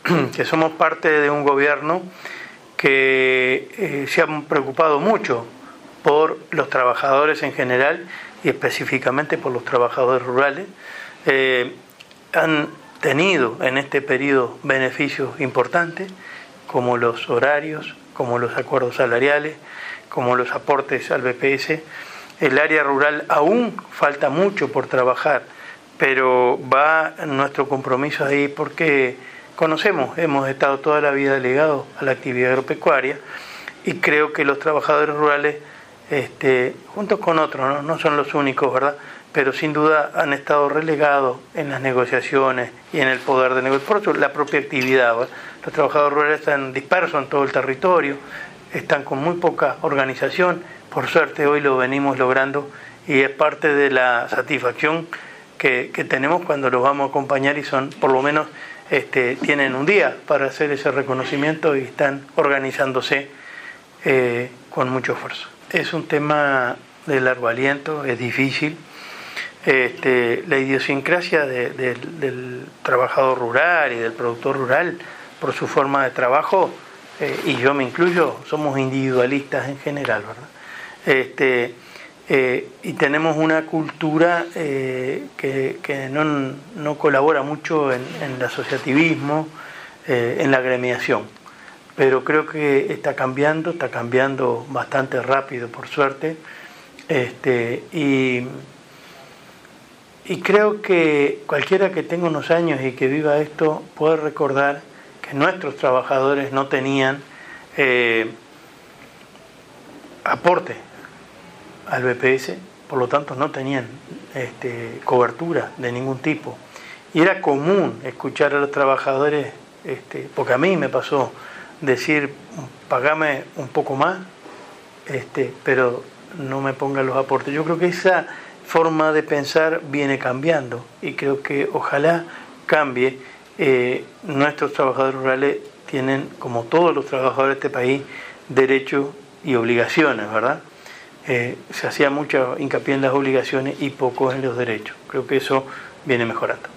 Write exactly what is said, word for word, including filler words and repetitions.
que somos parte de un gobierno que eh, se han preocupado mucho por los trabajadores en general y específicamente por los trabajadores rurales. Eh, han tenido en este periodo beneficios importantes, como los horarios, como los acuerdos salariales, como los aportes al B P S. El área rural aún falta mucho por trabajar, pero va nuestro compromiso ahí porque conocemos, hemos estado toda la vida ligados a la actividad agropecuaria y creo que los trabajadores rurales, este, juntos con otros, ¿no? no son los únicos, ¿verdad?, pero sin duda han estado relegados en las negociaciones y en el poder de negocio. Por eso la propia actividad, ¿verdad? Los trabajadores rurales están dispersos en todo el territorio, están con muy poca organización. Por suerte hoy lo venimos logrando y es parte de la satisfacción que, que tenemos cuando los vamos a acompañar y son, por lo menos, este, tienen un día para hacer ese reconocimiento y están organizándose eh, con mucho esfuerzo. Es un tema de largo aliento, es difícil. Este, la idiosincrasia de, de, del trabajador rural y del productor rural, por su forma de trabajo, eh, y yo me incluyo, somos individualistas en general, ¿verdad? Este, eh, y tenemos una cultura eh, que, que no, no colabora mucho en, en el asociativismo, eh, en la agremiación, pero creo que está cambiando, está cambiando bastante rápido, por suerte, este, y Y creo que cualquiera que tenga unos años y que viva esto puede recordar que nuestros trabajadores no tenían eh, aporte al B P S, por lo tanto no tenían este, cobertura de ningún tipo. Y era común escuchar a los trabajadores, este, porque a mí me pasó, decir, pagame un poco más, este, pero no me pongan los aportes. Yo creo que esa forma de pensar viene cambiando y creo que ojalá cambie. Eh, nuestros trabajadores rurales tienen, como todos los trabajadores de este país, derechos y obligaciones, ¿verdad? Eh, se hacía mucho hincapié en las obligaciones y poco en los derechos. Creo que eso viene mejorando.